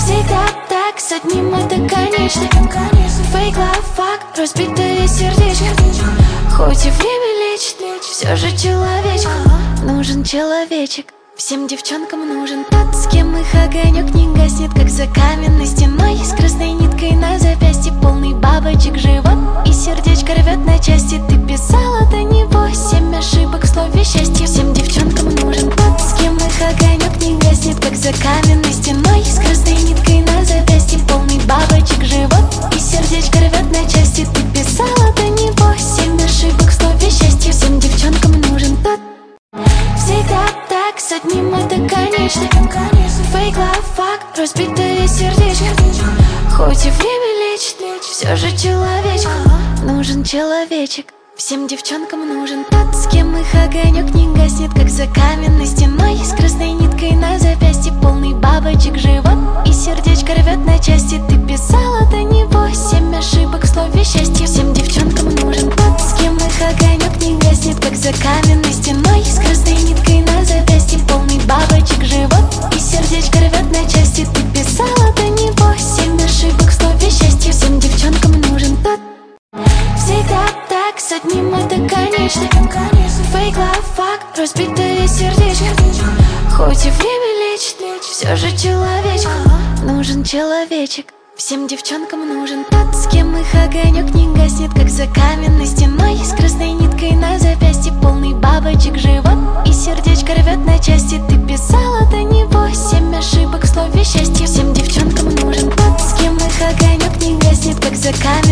Всегда так, с одним это конечно. Фейк, лав, факт, разбитое сердечко. Хоть и время лечит, все же человечку нужен человечек. Всем девчонкам нужен тот, с кем их огонек не гаснет, как за каменной стеной. С красной ниткой на запястье, полный бабочек живот, и сердечко рвет на части. Ты писала до него 7 ошибок в слове счастье. Всем девчонкам нужен тот, с кем их огонек не гаснет, как за каменной стеной. С красной ниткой на запястье, полный бабочек живот, и сердечко рвет на части. Ты писала до него 7 ошибок в слове счастье. Всем девчонкам нужен тот. Всегда так, с одним это конечно. Фейк, лав, факт, разбитое сердечко. Хоть и время лечит, все же человечку нужен человечек. Всем девчонкам нужен тот, с кем их огонек не гаснет, как за каменной стеной. С красной ниткой на запястье, полный бабочек живот, и сердечко рвет на части. Ты писала до него 7 ошибок в слове счастье. Всем девчонкам нужен тот, с кем их огонек не гаснет, как за каменной стеной. С красной ниткой на запястье, полный бабочек живот, и сердечко рвет на части. Ты писала до него 7 ошибок в слове счастье. Всем девчонкам нужен тот. Всегда так, с одним это конечно. Фейк, лав, факт, разбитое сердечко. Хоть и время лечит, все же человечку нужен человечек. Всем девчонкам нужен тот, с кем их огонек не гаснет, как за каменной стеной. С красной ниткой на запястье, полный бабочек живот, и сердечко рвет на части. Ты писала до него 7 ошибок в слове счастье. Всем девчонкам нужен тот, с кем их огонек не гаснет, как за каменной